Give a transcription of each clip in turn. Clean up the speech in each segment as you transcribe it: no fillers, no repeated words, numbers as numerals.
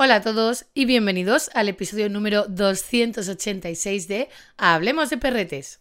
Hola a todos y bienvenidos al episodio número 286 de Hablemos de Perretes.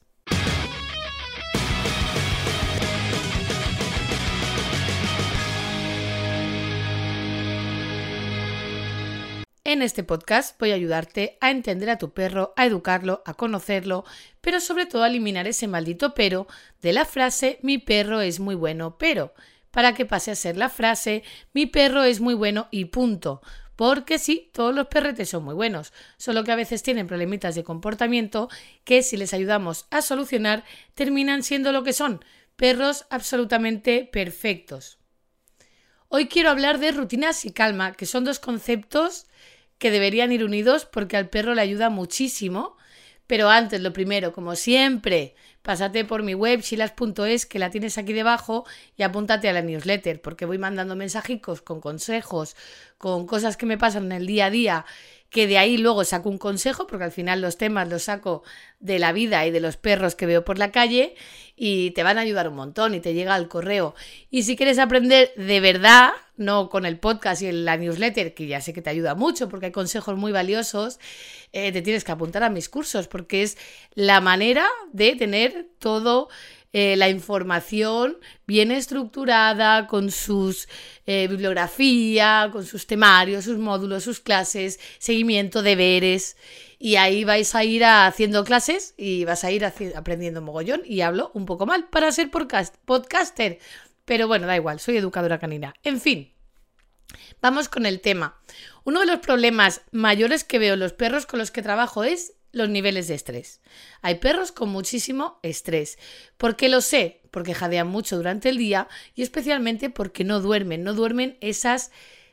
En este podcast voy a ayudarte a entender a tu perro, a educarlo, a conocerlo, pero sobre todo a eliminar ese maldito pero de la frase mi perro es muy bueno, pero para que pase a ser la frase mi perro es muy bueno y punto. Porque sí, todos los perretes son muy buenos, solo que a veces tienen problemitas de comportamiento que si les ayudamos a solucionar terminan siendo lo que son, perros absolutamente perfectos. Hoy quiero hablar de rutinas y calma, que son dos conceptos que deberían ir unidos porque al perro le ayuda muchísimo. Pero antes, lo primero, como siempre, pásate por mi web chilas.es, que la tienes aquí debajo, y apúntate a la newsletter, porque voy mandando mensajicos con consejos, con cosas que me pasan en el día a día, que de ahí luego saco un consejo, porque al final los temas los saco de la vida y de los perros que veo por la calle, y te van a ayudar un montón y te llega al correo. Y si quieres aprender de verdad, no con el podcast y en la newsletter, que ya sé que te ayuda mucho porque hay consejos muy valiosos, te tienes que apuntar a mis cursos porque es la manera de tener todo la información bien estructurada, con sus bibliografía, con sus temarios, sus módulos, sus clases, seguimiento, deberes. Y ahí vais a ir haciendo clases y vas a ir aprendiendo mogollón. Y hablo un poco mal para ser podcaster. Pero bueno, da igual, soy educadora canina. En fin, vamos con el tema. Uno de los problemas mayores que veo en los perros con los que trabajo es los niveles de estrés. Hay perros con muchísimo estrés. ¿Por qué lo sé? Porque jadean mucho durante el día y especialmente porque no duermen esas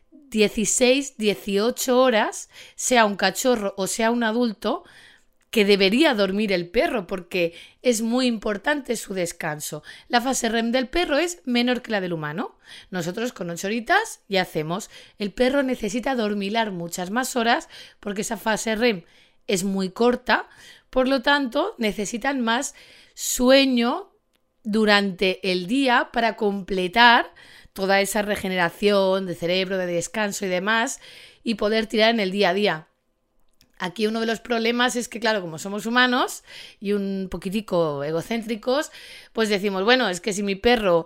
16, 18 horas, sea un cachorro o sea un adulto, que debería dormir el perro porque es muy importante su descanso. La fase REM del perro es menor que la del humano. Nosotros con 8 horitas ya hacemos. El perro necesita dormilar muchas más horas porque esa fase REM es muy corta, por lo tanto necesitan más sueño durante el día para completar toda esa regeneración de cerebro, de descanso y demás y poder tirar en el día a día. Aquí uno de los problemas es que, claro, como somos humanos y un poquitico egocéntricos, pues decimos, bueno, es que si mi perro,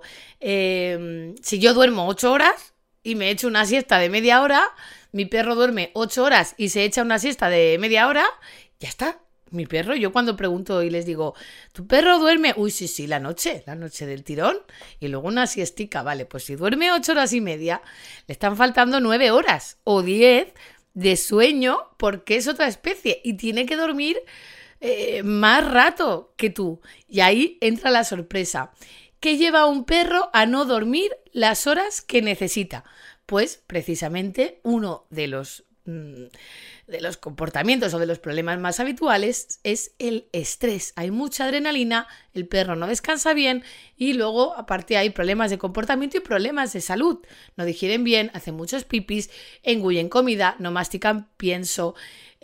si yo duermo 8 horas y me echo una siesta de media hora, mi perro duerme 8 horas y se echa una siesta de media hora, ya está. Mi perro, yo cuando pregunto y les digo, ¿tu perro duerme? Uy, sí, la noche del tirón y luego una siestica, vale, pues si duerme 8 horas y media, le están faltando 9 horas o 10 de sueño porque es otra especie y tiene que dormir más rato que tú. Y ahí entra la sorpresa. ¿Qué lleva a un perro a no dormir las horas que necesita? Pues precisamente uno de los comportamientos o de los problemas más habituales es el estrés. Hay mucha adrenalina, el perro no descansa bien y luego aparte hay problemas de comportamiento y problemas de salud. No digieren bien, hacen muchos pipis, engullen comida, no mastican pienso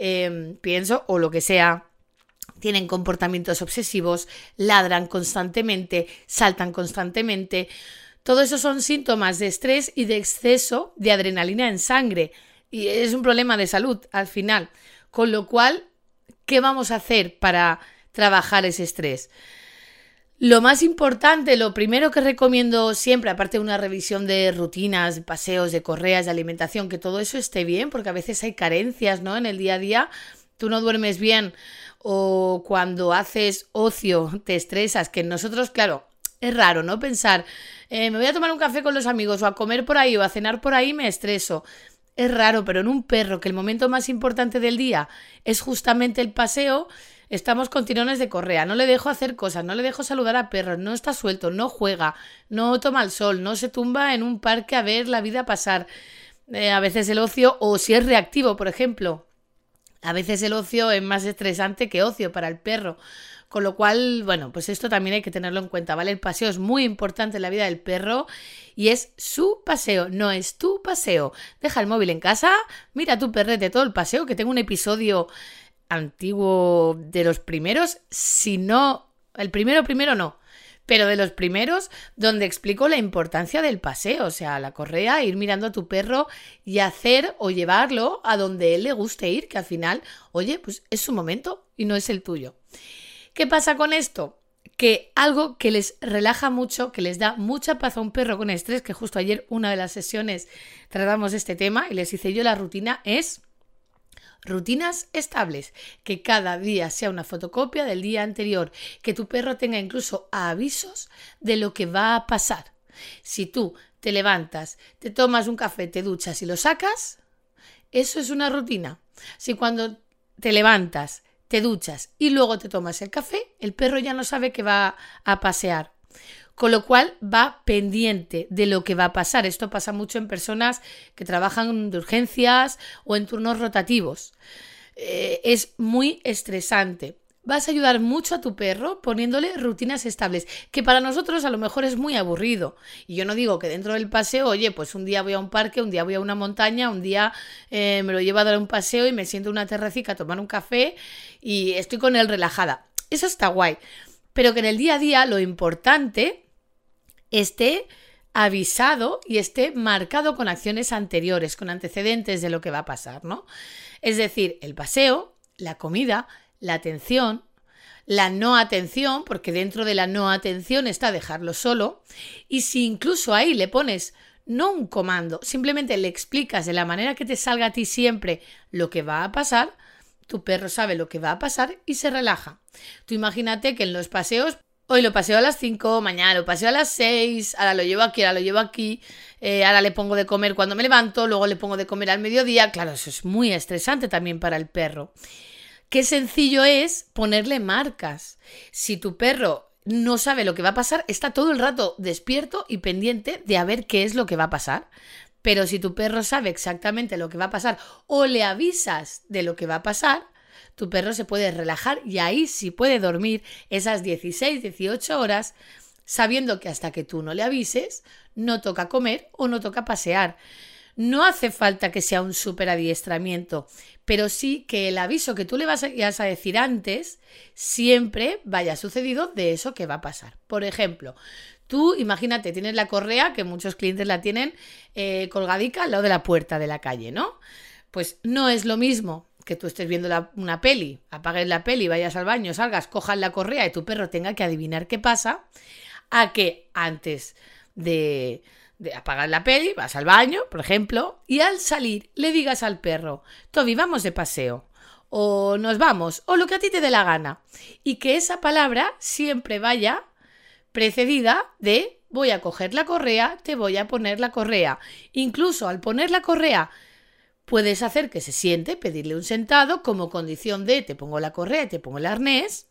o lo que sea. Tienen comportamientos obsesivos, ladran constantemente, saltan constantemente. Todo eso son síntomas de estrés y de exceso de adrenalina en sangre. Y es un problema de salud al final. Con lo cual, ¿qué vamos a hacer para trabajar ese estrés? Lo más importante, lo primero que recomiendo siempre, aparte de una revisión de rutinas, de paseos, de correas, de alimentación, que todo eso esté bien, porque a veces hay carencias, ¿no? En el día a día, tú no duermes bien o cuando haces ocio te estresas, que nosotros, claro, es raro, ¿no? Pensar, me voy a tomar un café con los amigos o a comer por ahí o a cenar por ahí me estreso. Es raro, pero en un perro que el momento más importante del día es justamente el paseo, estamos con tirones de correa, no le dejo hacer cosas, no le dejo saludar a perros, no está suelto, no juega, no toma el sol, no se tumba en un parque a ver la vida pasar. A veces el ocio, o si es reactivo, por ejemplo, a veces el ocio es más estresante que ocio para el perro. Con lo cual, bueno, pues esto también hay que tenerlo en cuenta, ¿vale? El paseo es muy importante en la vida del perro y es su paseo, no es tu paseo. Deja el móvil en casa, mira tu perrete todo el paseo, que tengo un episodio antiguo de los primeros, si no, el primero no, pero de los primeros donde explico la importancia del paseo, o sea, la correa, ir mirando a tu perro y hacer o llevarlo a donde él le guste ir, que al final, oye, pues es su momento y no es el tuyo. ¿Qué pasa con esto? Que algo que les relaja mucho, que les da mucha paz a un perro con estrés, que justo ayer una de las sesiones tratamos este tema y les hice yo la rutina, es rutinas estables, que cada día sea una fotocopia del día anterior, que tu perro tenga incluso avisos de lo que va a pasar. Si tú te levantas, te tomas un café, te duchas y lo sacas, eso es una rutina. Si cuando te levantas, te duchas y luego te tomas el café, el perro ya no sabe que va a pasear. Con lo cual va pendiente de lo que va a pasar. Esto pasa mucho en personas que trabajan de urgencias o en turnos rotativos. Es muy estresante. Vas a ayudar mucho a tu perro poniéndole rutinas estables, que para nosotros a lo mejor es muy aburrido. Y yo no digo que dentro del paseo, oye, pues un día voy a un parque, un día voy a una montaña, un día me lo llevo a dar un paseo y me siento en una terracica a tomar un café y estoy con él relajada. Eso está guay. Pero que en el día a día lo importante esté avisado y esté marcado con acciones anteriores, con antecedentes de lo que va a pasar, ¿no? Es decir, el paseo, la comida, la atención, la no atención, porque dentro de la no atención está dejarlo solo, y si incluso ahí le pones no un comando, simplemente le explicas de la manera que te salga a ti siempre lo que va a pasar, tu perro sabe lo que va a pasar y se relaja. Tú imagínate que en los paseos, hoy lo paseo a las 5, mañana lo paseo a las 6, ahora lo llevo aquí, ahora le pongo de comer cuando me levanto, luego le pongo de comer al mediodía. Claro, eso es muy estresante también para el perro. Qué sencillo es ponerle marcas. Si tu perro no sabe lo que va a pasar, está todo el rato despierto y pendiente de a ver qué es lo que va a pasar. Pero si tu perro sabe exactamente lo que va a pasar o le avisas de lo que va a pasar, tu perro se puede relajar y ahí sí puede dormir esas 16, 18 horas sabiendo que hasta que tú no le avises no toca comer o no toca pasear. No hace falta que sea un súper adiestramiento, pero sí que el aviso que tú le vas a decir antes siempre vaya sucedido de eso que va a pasar. Por ejemplo, tú imagínate, tienes la correa, que muchos clientes la tienen colgadica al lado de la puerta de la calle, ¿no? Pues no es lo mismo que tú estés viendo una peli, apagues la peli, vayas al baño, salgas, cojas la correa y tu perro tenga que adivinar qué pasa, a que antes de apagar la peli, vas al baño, por ejemplo, y al salir le digas al perro, Toby, vamos de paseo, o nos vamos, o lo que a ti te dé la gana, y que esa palabra siempre vaya precedida de voy a coger la correa, te voy a poner la correa. Incluso al poner la correa puedes hacer que se siente, pedirle un sentado como condición de te pongo la correa y te pongo el arnés.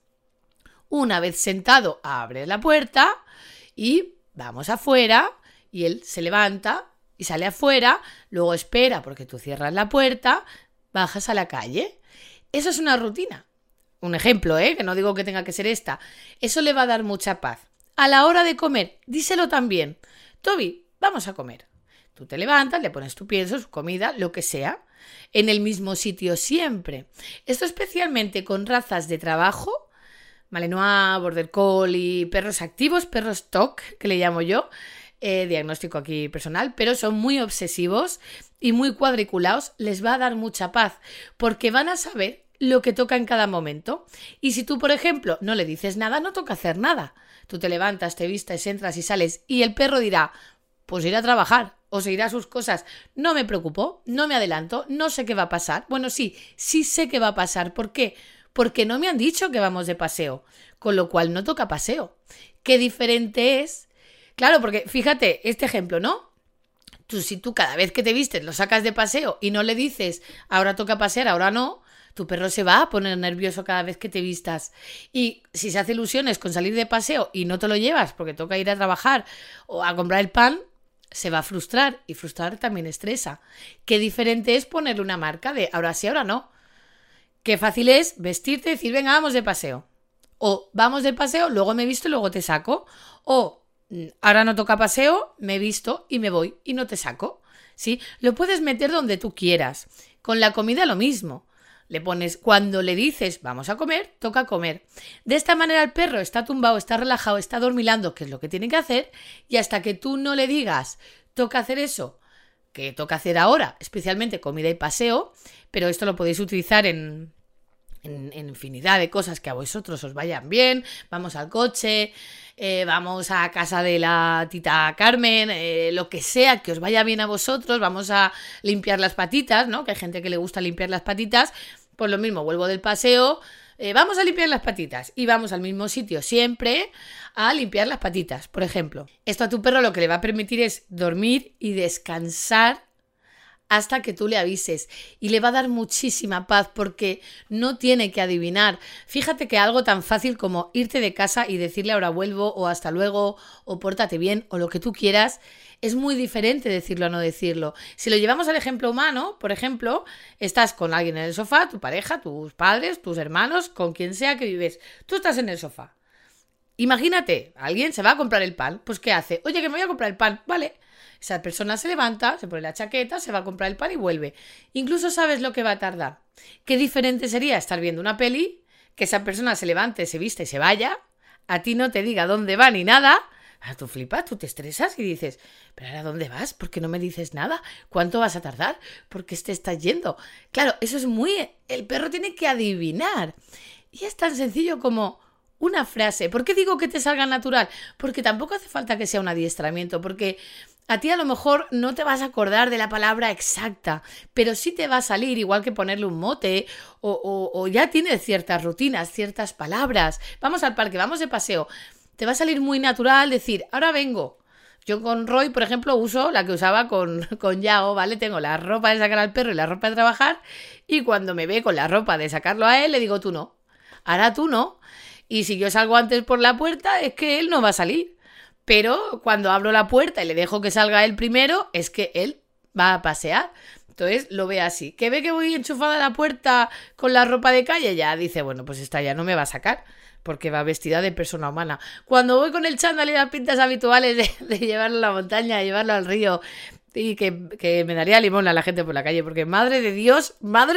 Una vez sentado, abres la puerta y vamos afuera y él se levanta y sale afuera, luego espera porque tú cierras la puerta, bajas a la calle. Eso es una rutina. Un ejemplo, que no digo que tenga que ser esta. Eso le va a dar mucha paz. A la hora de comer, díselo también. Toby, vamos a comer. Tú te levantas, le pones tu pienso, su comida, lo que sea, en el mismo sitio siempre. Esto especialmente con razas de trabajo, Malinois, Border Collie, perros activos, perros TOC, que le llamo yo, diagnóstico aquí personal, pero son muy obsesivos y muy cuadriculados, les va a dar mucha paz, porque van a saber lo que toca en cada momento. Y si tú, por ejemplo, no le dices nada, no toca hacer nada. Tú te levantas, te vistes, entras y sales y el perro dirá, pues irá a trabajar o se irá a sus cosas. No me preocupo, no me adelanto, no sé qué va a pasar. Bueno, sí sé qué va a pasar. ¿Por qué? Porque no me han dicho que vamos de paseo, con lo cual no toca paseo. Qué diferente es. Claro, porque fíjate, este ejemplo, ¿no? Si tú cada vez que te vistes lo sacas de paseo y no le dices, ahora toca pasear, ahora no, tu perro se va a poner nervioso cada vez que te vistas. Y si se hace ilusiones con salir de paseo y no te lo llevas porque toca ir a trabajar o a comprar el pan, se va a frustrar y frustrar también estresa. Qué diferente es ponerle una marca de ahora sí, ahora no. Qué fácil es vestirte y decir, venga, vamos de paseo. O vamos de paseo, luego me visto y luego te saco. O ahora no toca paseo, me visto y me voy y no te saco. ¿Sí? Lo puedes meter donde tú quieras. Con la comida lo mismo. Le pones, cuando le dices vamos a comer, toca comer. De esta manera el perro está tumbado, está relajado, está dormilando, que es lo que tiene que hacer, y hasta que tú no le digas toca hacer eso, que toca hacer ahora, especialmente comida y paseo, pero esto lo podéis utilizar en infinidad de cosas que a vosotros os vayan bien. Vamos al coche, vamos a casa de la tita Carmen, lo que sea que os vaya bien a vosotros. Vamos a limpiar las patitas, ¿no? Que hay gente que le gusta limpiar las patitas. Pues lo mismo, vuelvo del paseo, vamos a limpiar las patitas y vamos al mismo sitio siempre a limpiar las patitas, por ejemplo. Esto a tu perro lo que le va a permitir es dormir y descansar hasta que tú le avises, y le va a dar muchísima paz porque no tiene que adivinar. Fíjate que algo tan fácil como irte de casa y decirle ahora vuelvo, o hasta luego, o pórtate bien, o lo que tú quieras, es muy diferente decirlo a no decirlo. Si lo llevamos al ejemplo humano, por ejemplo, estás con alguien en el sofá, tu pareja, tus padres, tus hermanos, con quien sea que vives, tú estás en el sofá. Imagínate, alguien se va a comprar el pan, pues ¿qué hace? Oye, que me voy a comprar el pan, vale. Esa persona se levanta, se pone la chaqueta, se va a comprar el pan y vuelve. Incluso sabes lo que va a tardar. Qué diferente sería estar viendo una peli, que esa persona se levante, se viste y se vaya, a ti no te diga dónde va ni nada. Tú flipas, tú te estresas y dices, ¿pero ahora dónde vas? ¿Por qué no me dices nada? ¿Cuánto vas a tardar? ¿Por qué te estás yendo? Claro, eso es muy... El perro tiene que adivinar. Y es tan sencillo como una frase. ¿Por qué digo que te salga natural? Porque tampoco hace falta que sea un adiestramiento, porque a ti a lo mejor no te vas a acordar de la palabra exacta, pero sí te va a salir, igual que ponerle un mote, o ya tiene ciertas rutinas, ciertas palabras. Vamos al parque, vamos de paseo. Te va a salir muy natural decir, ahora vengo. Yo con Roy, por ejemplo, uso la que usaba con Yago, ¿vale? Tengo la ropa de sacar al perro y la ropa de trabajar, y cuando me ve con la ropa de sacarlo a él, le digo, tú no. Ahora tú no. Y si yo salgo antes por la puerta, es que él no va a salir. Pero cuando abro la puerta y le dejo que salga él primero, es que él va a pasear. Entonces lo ve así. ¿Que ve que voy enchufada a la puerta con la ropa de calle? Ya dice, bueno, pues esta ya no me va a sacar, porque va vestida de persona humana. Cuando voy con el chándal y las pintas habituales de llevarlo a la montaña, de llevarlo al río, y que me daría limón a la gente por la calle, porque madre de Dios,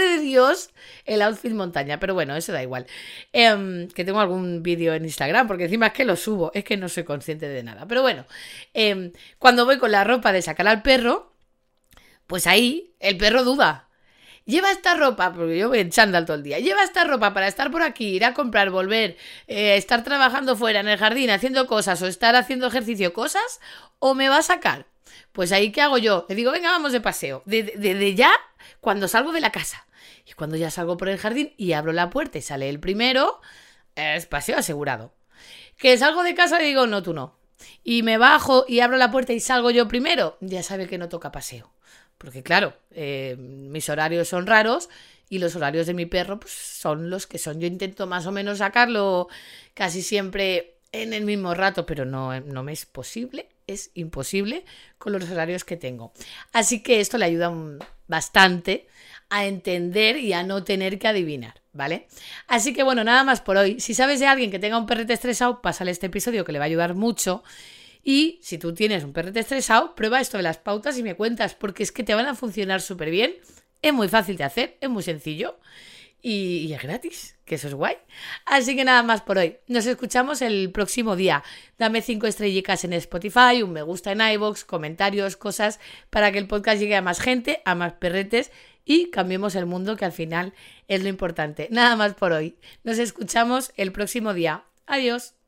el outfit montaña. Pero bueno, eso da igual. Que tengo algún vídeo en Instagram, porque encima es que lo subo, es que no soy consciente de nada. Pero bueno, cuando voy con la ropa de sacar al perro, pues ahí el perro duda. Lleva esta ropa, porque yo voy en chándal todo el día, lleva esta ropa para estar por aquí, ir a comprar, volver, estar trabajando fuera en el jardín haciendo cosas, o estar haciendo ejercicio, cosas, o me va a sacar. Pues ahí, ¿qué hago yo? Le digo, venga, vamos de paseo. De ya, cuando salgo de la casa. Y cuando ya salgo por el jardín y abro la puerta y sale el primero, es paseo asegurado. Que salgo de casa y digo, no, tú no. Y me bajo y abro la puerta y salgo yo primero, ya sabe que no toca paseo. Porque claro, mis horarios son raros y los horarios de mi perro pues, son los que son. Yo intento más o menos sacarlo casi siempre en el mismo rato, pero no me es posible. Es imposible con los horarios que tengo. Así que esto le ayuda bastante a entender y a no tener que adivinar, ¿vale? Así que bueno, nada más por hoy. Si sabes de alguien que tenga un perrete estresado, pásale este episodio que le va a ayudar mucho. Y si tú tienes un perrete estresado, prueba esto de las pautas y me cuentas, porque es que te van a funcionar súper bien. Es muy fácil de hacer, es muy sencillo. Y es gratis, que eso es guay. Así que nada más por hoy. Nos escuchamos el próximo día. Dame 5 estrellitas en Spotify, un me gusta en iVoox, comentarios, cosas, para que el podcast llegue a más gente, a más perretes y cambiemos el mundo, que al final es lo importante. Nada más por hoy. Nos escuchamos el próximo día. Adiós.